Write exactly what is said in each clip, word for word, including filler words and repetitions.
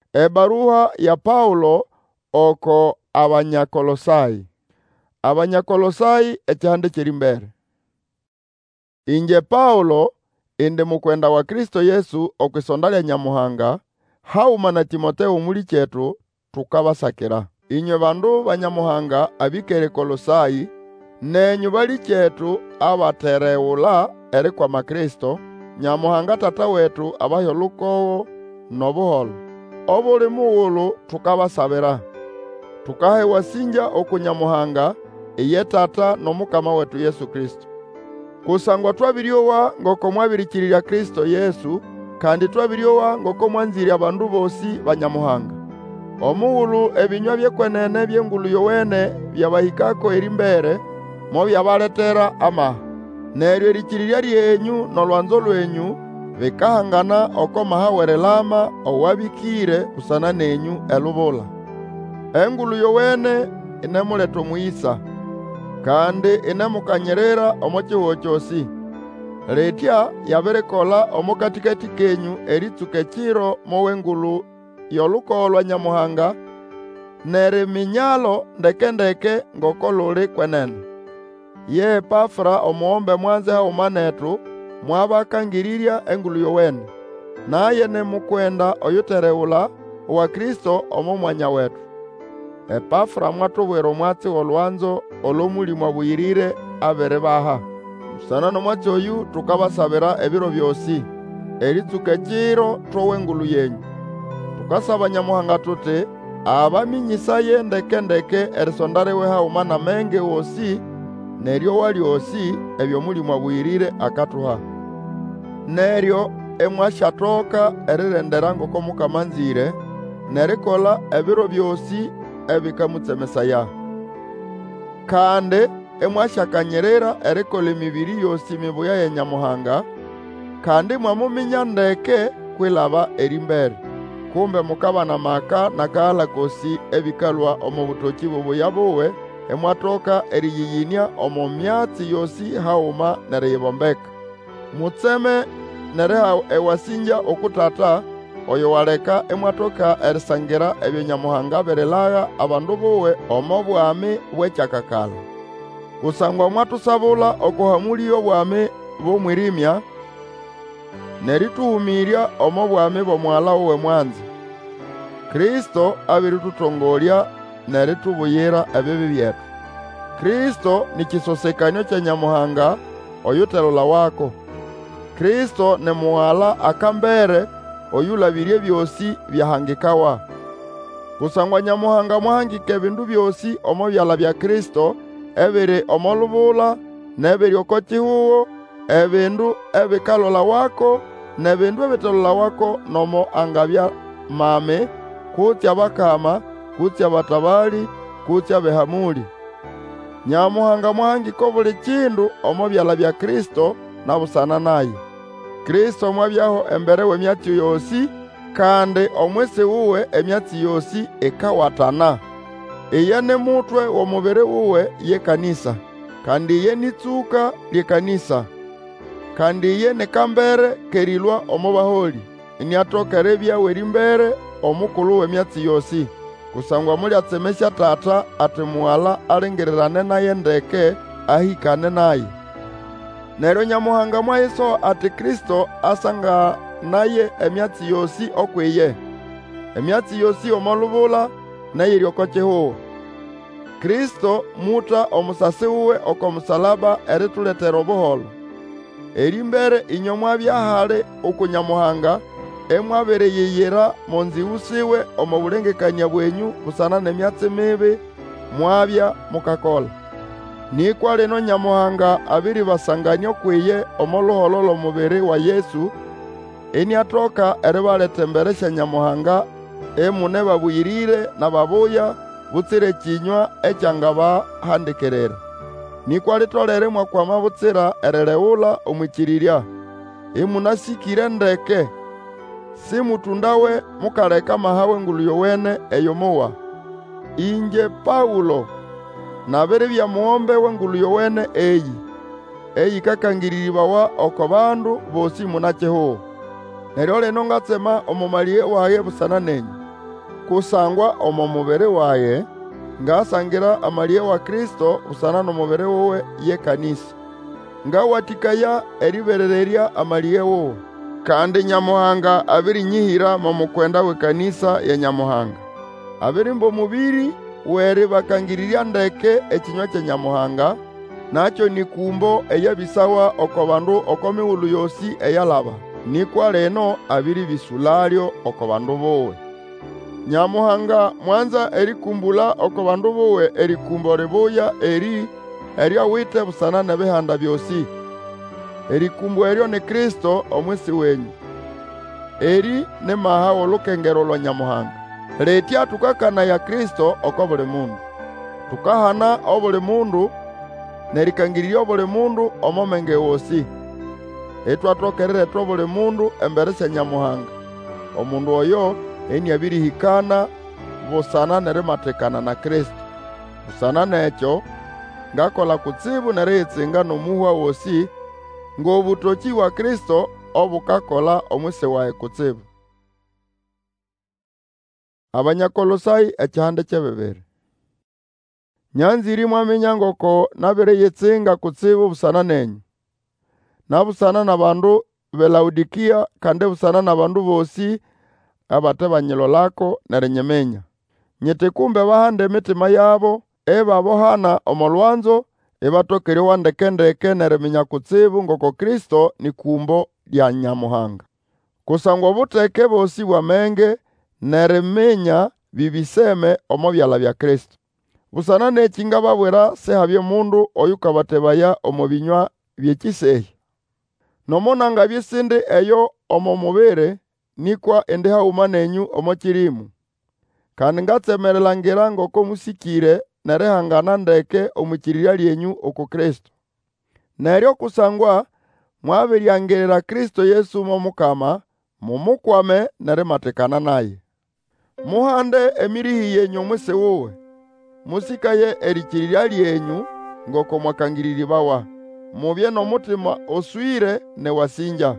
Ebaruha ya Paulo oko Abanyakolosai. Abanyakolosai ekyande kiri mbere. Inje Paulo indi mukwenda wa Kristo Yesu okwisonda Nyamuhanga, hauma na Timotheo muli chetu tukabasakira. Inywe bandu banyamuhanga abikere Kolosai, nenyu bali chetu abatereula eri kwa makristo, Nyamuhanga tata wetu abayo lukowo nobuholo. Obuli muulu tukabasabira. Tukahe wasinja oku Nyamuhanga, iye tata nomukama wetu Yesu Kristo. Kusangwa twabiryowa ngoko mwabirikirira Kristo Yesu, kandi twabiryowa ngoko mwanziri abandu bosi banyamuhanga. Omuulu ebinywa byekwenene byengulu yowene byabahikako eri mbere, mo byabaletera amaha. Neryo erikirira lyenyu nolwanzo lwenyu bikahangana oko mahawerelama owabikire kusana nenyu elubula. Engulu yowene inemuleta omuyisa, kandi inemukanyerera omo chihuho kyosi. Letya yabirekola omo katikati kenyu eritsuka ekiro mowengulu yolukowo lwa Nyamuhanga, neriminyalo ndeke-ndeke ngoko luli kwenene. Ye Epafra omuombe mwanze hauma netu, mwabakangirirya engulu yowene. Naye nemukwenda oyutereula wa Kristo omo mwanya wetu. Epafra mwatubwera omwatsi olwanzo olw'omulimo buyirire abere baha. Musana nomwatsi oyu tukabasabira ebiro byosi, eritsuka ekiro tw'owengulu yenyu. Tukasaba Nyamuhanga tuti abaminyisaye ndeke-ndeke erisondariwe hauma na menge wosi neryowa lyosi ebyo mulimo buyirire akatuha. Neryo emwasyatoka erirendera ngoko Mukama nzire, nerikola ebiro byosi ebikamutsemesaya. Kandi emwasyakanyerera erikola emibiri yosi mibuya ya Nyamuhanga, kandi mwamuminya ndeke kwilaba eri mbere. Kumbe mukabana maka nakahala kosi ebikalwa omu butoki bubuya buwe, emwatoka eriyiyinia omu myatsi yosi hauma neriyibombeka. Mutseme nereha ewasinja okutata oyo waleka emwatoka erisangira ebyo Nyamuhanga berilaga abandu buwe omo bwami bwekyakakala. Kusangwa mwatusabula okuhamulya obwami bw'omwirimya, nerituhumirya omo bwami bw'omwala uwe mwanzi. Kristo abiritutongolya neritubuyira ebibi byetu. Kristo ni kisosekanyo kya Nyamuhanga oyuterola wako. Kristo ni muwala akambere oyulabirye byosi byahangikawa. Kusangwa Nyamuhanga mwahangika ebindu byosi omo byala bya Kristo, ebiri omo lubula, nebiri oko chihuho, ebindu ebikalola wako, nebindu ebitelola wako nomo angabya mame, kutya bakama, kutya batabali, kutya behamuli. Nyamuhanga mwahangika buli kindu omo byala bya Kristo na busana naye. Kristo mwabyaho embere w'emyatsi yosi, kandi omwese wuwe emyatsi yosi ekawatana. Iye ni mutwe w'omubiri wuwe ye kanisa, kandi iye nitsuka lye kanisa, kandi iye ni kambere kerilwa omo baholi, iniatokere ebyawe eri mbere omukulu w'emyatsi yosi. Kusangwa mulyatsemesya tata ati muwala alingirirane naye ndeke ahikane naye. Neryo Nyamuhanga mwayiso ati Kristo asanga naye emyatsi yosi okwiye, emyatsi yosi omo lubula neyiri oko chihuho. Kristo muta omusasi wuwe oko musalaba erituletera obuholo. Eri mbere inywe mwabyahali oku Nyamuhanga, emwabereyeyera mu nziwusiwe omu bulengekanya bwenyu busana n'emyatsi mibi mwabya mukakola. Nikwa lino Nyamuhanga abiri basanganya okwiye omo luholo lw'omubiri wa Yesu, iniatoka eribaleta embere sya Nyamuhanga emune babuyirire na babuya butsire kinywa ekyanga bahandikerera. Nikwa litolere mwakwama butsira erileula omwikirirya, imunasikire ndeke, si mutundawe mukaleka mahawe ngulu yowene eyo muwa. Inje Paulo nabiri bya muombe w'engulu yowene eyi, eyi kakangiriribawa oko bandu bosi munachihuho. Neryo lino ngatsema omumaliye waye busana nenyu. kusangwa omo mubiri waye ngasangira amalie wa Kristo usana no mubiri wowe ye kanisa ngawatikaya eriberereria amalie wowe kandi Nyamuhanga abiri nyihira mu mukwenda we kanisa ya Nyamuhanga abiri mbo mubiri weri bakangiriria ndeke ekinywa kya Nyamuhanga nacho ni kumbo eyabisawa oko bandu oko miwulu yosi eyalaba nikwa leno abiri bisulalyo oko bandu bowe Nyamuhanga mwanza erikumbula oko bandu bowe erikumbo ribuya eri erya wite busana na bihanda byosi erikumbo eryo ni Kristo omwisi wenyu eri ne maha olukengero lwa Nyamuhanga letya tukakana ya Kristo oko buli mundu tukahana obuli mundu nerikangiriria obuli mundu omomenge wosi etwatokerere etwa buli mundu embere sya Nyamuhanga omundu oyo eni abirihikana busana nerimatekana na Kristo busana nekyo ngakola kutsibu nereyitsinga nomuhwa wosi ng'obutoki wa Kristo obukakola omwisi waye kutsibu. Abanyakolosai ekihande kyebibiri. Nyanziri mwamenya ngoko nabireyitsinga kutsibu busana nenyu nabusana na bandu belaudikia kandi busana na bandu bosi abate banyilolako nerinyemenya nyete kumbe bahande emitima yabo ebabohana omolwanzo ebatokere wandekendeke neriminya kutsibu ngoko Kristo ni kumbo lya Nyamuhanga kusangwa buteke bosi bwamenge nerimenya bibiseme omo byala bya Kristo busana nekinga babwera sehabye mundu oyukabatebaya omo binywa byekisehi nomonanga byesinde eyo omo mubere nikwa ende hauma nenyu omo kirimu kandi ngatsemerelangira ngoko musikire nerehangana ndeke omukirira lyenyu oko Kristo neryo kusangwa mwabiryangerera Kristo Yesu mo mukama mumukwame nerimatekana naye muhande emirihi yenyu mwise wowe musikaye erikirira lyenyu ngoko mwakangiriribawa mubye n'omutima oswire ne wasinja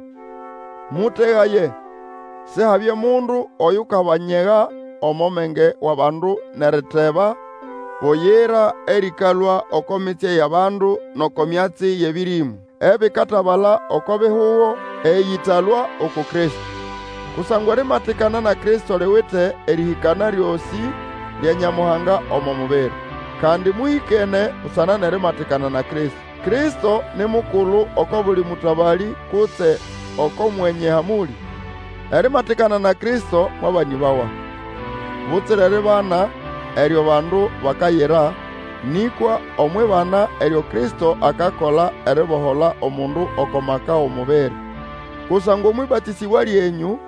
mutegaye sehabye mundu oyukabanyega omomenge wabandu neriteba boyera erikalwa okomitye yabandu nokomyatsi yebirimu ebikatabala okobihuwo eyitalwa oko Kristo kusangwa rimatikana na Kristo liwite erihikana lyosi lya Nyamuhanga omo mubere kandi muhikene usana nerimatikana na Kristo Kristo ni mukulu oko buli mutabali kutse oko mwenye hamuli erimatikana na Kristo mwabanibawa butsirere bana eryo bandu bakayera nikwa omwe bana eryo Kristo akakola eribohola omundu okomaka omubere kusangwa omwibatisibwa lyenyu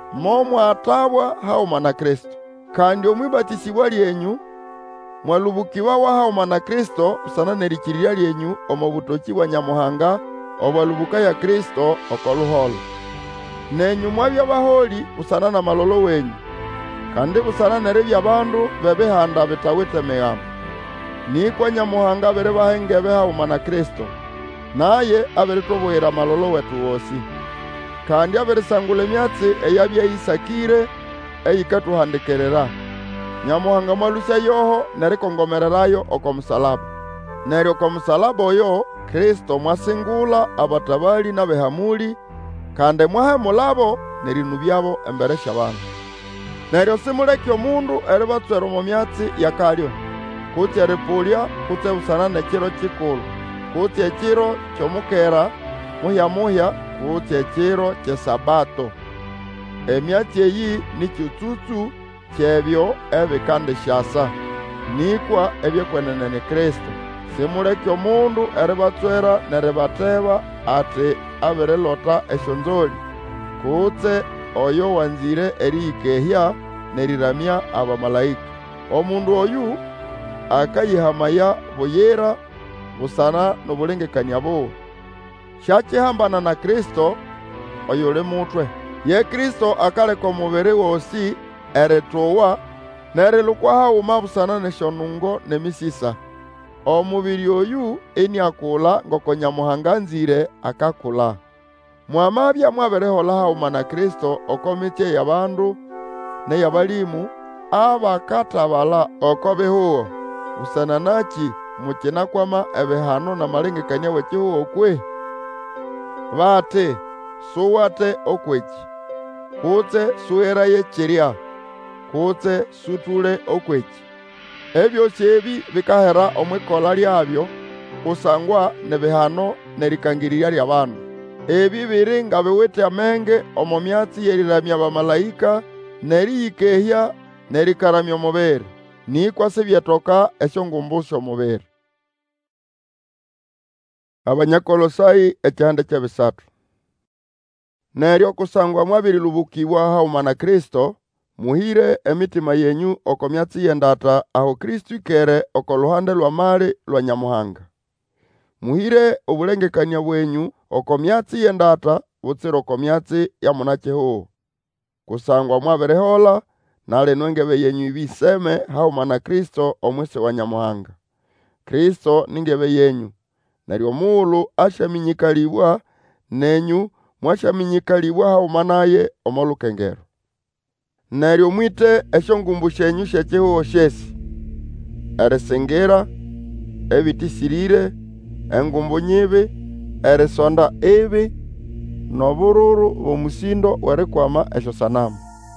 momwatabwa hauma na Kristo kandi omwibatisibwa lyenyu mwalubukibawa hauma na Kristo usana nerikirira lyenyu omo butoki bwa Nyamuhanga obwalubuka ya Kristo okoluholo nenyu mwabya baholi usana na malolo wenyu kandi busana neribya bandu bebihanda bitawite migambo nikwa Nyamuhanga bere bahengebe hauma na Kristo naye aberitobohera malolo wetu wosi kandi aberisangula emyatsi eyabya yisakire eyikatuhandikerera Nyamuhanga mwalusya yoho nerikongomererayo oko musalaba neryo ko musalaba oyo Kristo mwasingula abatabali nabehamuli kandi mwahemulabo nerinubyabo embere syabandu neryo simuleki omundu eribatswera omu myatsi yakalyo kutsi eripulya kutse busana nekiro kikulu kutsi ekiro kyomukera muhyamuhya kutsi ekiro kyesabato emyatsi eyi nikyutsutsu kyebyo ebikandisyasa nikwa ebyekwenene ni Kristo simuleki omundu eribatswera neribateba ati abirilota esyonzoli kutse oyo wanzire eriyikehya neriramya abamalayika omundu oyu akayihamaya buyera busana n'obulengekania buwe syakihambana na Kristo oyo uli mutwe ye Kristo akaleka omubiri wosi erituwa nerilukwa hauma busana nesyonungo nemisisa omubiri oyu eniakula ngoko Nyamuhanga nzire akakula mwamabya mwabirihola hauma na Kristo okomitye yabandu neyabalimu abakatabala oko bihuo busana naki mukina kwama ebihano na malengekania wekihuo kwe? Bate suwate okweki kutse suhera yekiria kutse sutule okweki. Ebyosi ebi bikahera omwikola lyabyo kusangwa nebihano nerikangiriria lya bandu. Ebi biri nga biwite amenge omu myatsi yeriramya bamalayika neriyikehya nerikaramya omubiri nikwa sibyetoka esyongumbusya omubiri. Abanyakolosayi ekyande kyebisatu. Neryo kusangwa mwabirilubukibwa hauma na Kristo, muhire emitima yenyu oko myatsi yendata aho Kristo ikere oko luhande lwa mali lwa Nyamuhanga. Muhire obulengekania bwenyu oko myatsi yendata butsira oko myatsi ya munakihuo. Kusangwa mwabirihola nale nwengebe yenyu ibiseme hauma na Kristo omwisi wa Nyamuhanga. Kristo ningebe yenyu, neryo muulu ashaminyikalibwa nenyu mwashaminyikalibwa hauma naye omolukengero. Neryo mwite esyongumbu syenyu syekihuo syesi: erisingira, ebitisirire, engumbu nyibi, erisonda ibi, nobururu bw'omusindo werikwama esyo sanamu.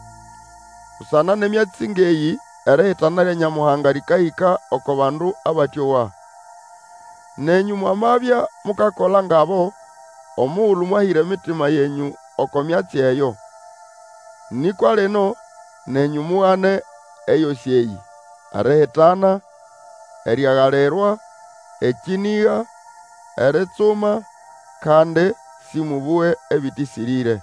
Usana nemyatsi ngeyi erihitana lya Nyamuhanga likahika oko bandu abatyowa. Nenyu mwamabya mukakola ngabo, omuulu mwahire emitima yenyu oko myatsi eyo. Nikwa lino nenyu muhane eyosi eyi: erihitana, eryaghalirwa, ekiniga, eritsuma, kandi simubuwe ebitisirire.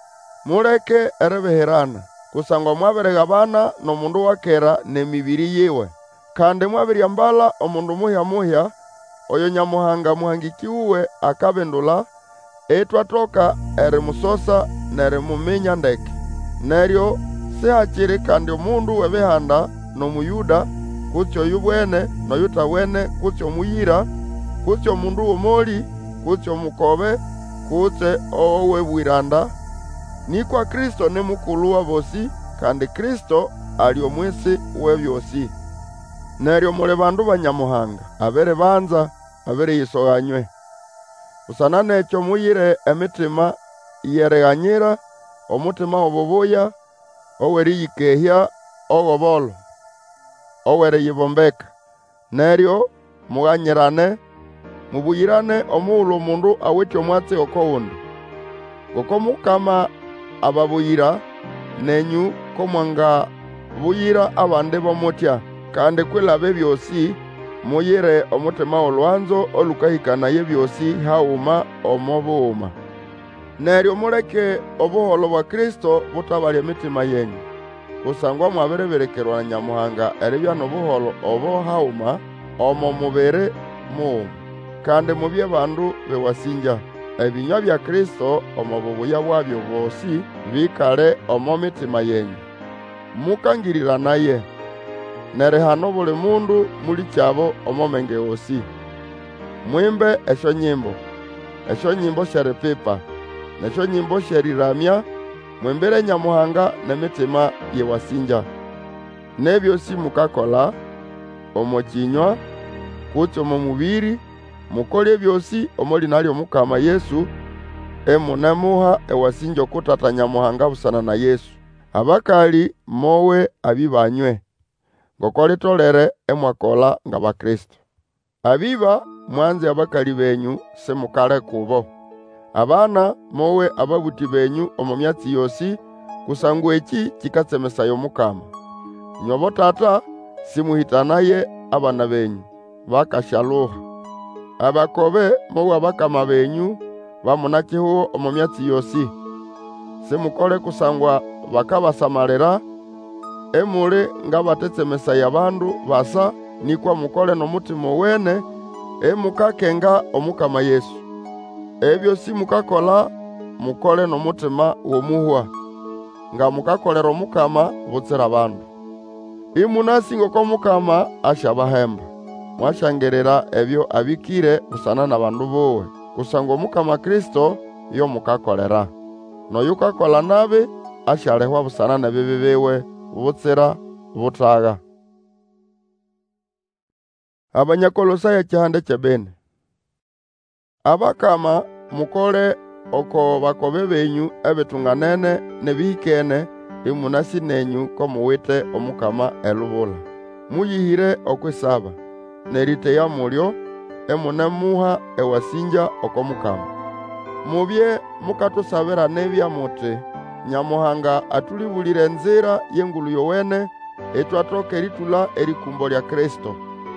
Muleke eribihirana, kusangwa mwabirighabana n'omundu wakera n'emibiri yiwe, kandi mwabiryambala omundu muhya muhya oyo Nyamuhanga muhangiki uwe akabindula etwatoka erimusosa nerimuminya ndeke. Neryo sihakiri kandi omundu webihanda n'omuyuda kutsi oyubwene noyutabwene kutsi omuyira kutsi omundu w'omoli kutsi omukobe kutsi owebwiranda, nikwa Kristo ni mukulu wa bosi, kandi Kristo ali omwisi w'ebyosi. Neryo muli bandu ba Nyamuhanga abere banza abere yisoghanywe. Usana nekyo muyire emitima yerighanyira, omutima obubuya oweriyikehya oghobolo oweriyibombeka. Neryo mughanyirane, mubuyirane omuulu omundu awithe omwatsi oko wundi. Ngoko Mukama ababuyira, nenyu komwanga buyira abandi bomutya, kandi kwilaba ebyosi muyire omutima olwanzo olukahikana yebyosi hauma omo buuma. Neryo muleke obuholo bwa Kristo butabalya emitima yenyu, kusangwa mwabiriberekerwa na Nyamuhanga eribya n'obuholo obo hauma omo mubiri muuma, kandi mubye bandu bewasinja. Ebinywa bya Kristo omo bubuya bwabyo bwosi bikale omo mitima yenyu. Mukangiriranaye, nerihano buli mundu muli kyabo omo menge osi. Mwimbe esyo nyimbo, esyo nyimbo syeripipa, nesyo nyimbo syeriramya, mwimbire Nyamuhanga n'emitima yewasinja. Nebyosi mukakola omo kinywa kutsi omo mubiri, mukole ebyosi omo lina ly'Omukama Yesu, emunemuha ewasinja okutata Nyamuhanga busana na Yesu. Abakali mowe abibanywe, ngoko litolere emwakola nga bakristo. Abiba mwanze abakali benyu simukale kubo. Abana mowe ababuti benyu omu myatsi yosi, kusangwa eki kikatsemesaya Omukama. Nyobo tata simuhitanaye abana benyu bakashaluha. Abakobe mowe abakama benyu bamunakihuo omu myatsi yosi. Simukole kusangwa bakabasamalira, emuli nga batetsemesaya abandu basa, nikwa mukole n'omutima wene emukakenga Omukama Yesu. Ebyo si mukakola mukole n'omutima w'omuhwa, nga mukakolera Omukama butsira abandu. Imunasi ngoko Omukama ashabahemba, mwashangerera ebyo abikire busana n'abandu bowe, kusangwa Omukama Kristo yo mukakolera. Noyukakola nabi ashalehwa busana n'ebibi biwe butsira butaga. Abanyakolosaya cyande cyabene. Abakama mukole oko bakobe benyu ebetunganene nebihikene imunasi nenyu ko muwite omukama elubula. Muyihire okwisaba nerite ya mulyo emunemuha ewasinja oko mukama. Mubye mukatusabira nebya muti Nyamuhanga atulibulire nzira yengulu yowene etwatoka eritula erikumbo lya Kristo.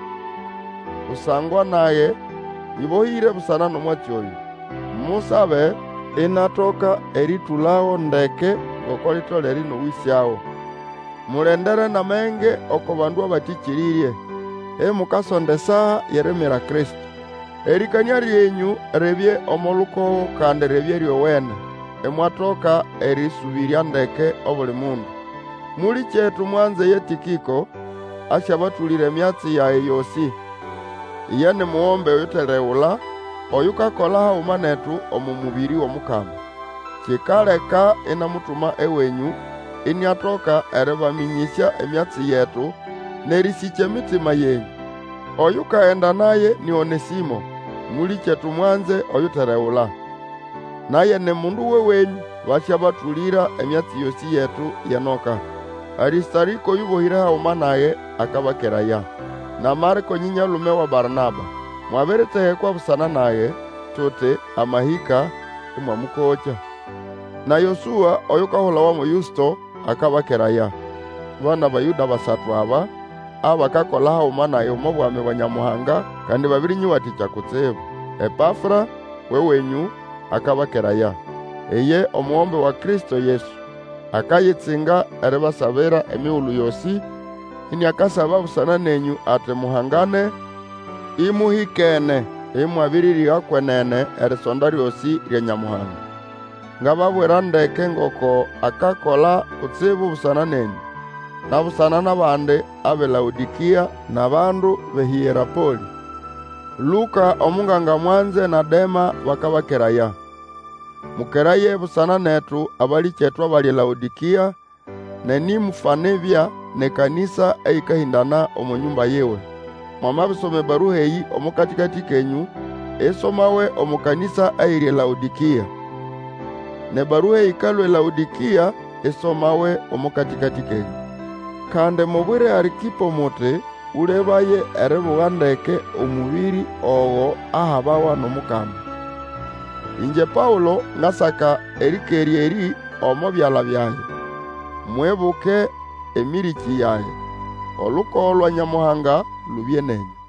Usangwa naye ibohire busana nomwati oyu. Musabe inatoka eritulao ndeke ngokolito lino wisiao. Mulendere na menge oko bandu abatikiririe. E mukasondesa yeremera Kristo. Erikanya ryenyu rebye omoluko kandi rebye ryowene. Emwatoka erisubiria ndeke obuli mundu. Muli chetu mwanze yetikiko ashabatulire myatsi yae yosi. Yene muombe yutereula oyukakola haumanetu omumubiri womukama. Chikaleka inamutuma ewenyu inyatoka erebaminyisya emyatsi yetu nerisiche mitima yenyu. Oyukaenda naye ni Onesimo muli chetu mwanze oyutereula. Naye ne mundu wewenyu bashabatulira emyatsi yosi yetu yanoka. Aristariko yubohire hauma naye akabakeraya. Na Marko nyinyalume wa Barnaba mwaberete kwa busana naye tote amahika imwamukocha. Na Yosua oyukahola wa Yusto akabakeraya. Bana bayuda basatu aba abakakola hauma naye omubwame wa Nyamuhanga kandi babiri nyiwaticha kutseba. Epafra wewenyu akabakeraya. Eye omuombe wa Kristo Yesu akayitsinga erebasabira emiulu yosi ini akasaba busana nenyu ate muhangane imuhikene imwabiririga kwenene erisonda ryosi rya Nyamuhanga. Ngababwera ndeke ngoko akakola kutsibu busana nenyu na busana n'abandi abe Laodikia na bandu behierapoli. Luka omunganga mwanze na Dema bakabakeraya. Mukeraye busana netu abali chetu abali Laodikia neni mufanebya ne kanisa eikahindana omu nyumba yewe. Mama bisome baruheyi omukatikati kenyu esomawe omu kanisa airi Laodikia. Ne baruheyi kalwe Laodikia esomawe omukatikati kenyu. Kande mubwire Arikipo muti ulebaye erebugandeke omubiri ogo ahabawa nomukama. Inje Paulo ngasaka erikeri eri omo byala byaye. Mwebuke emiriki yaye. Oluko lwa Nyamuhanga lubye nenyu.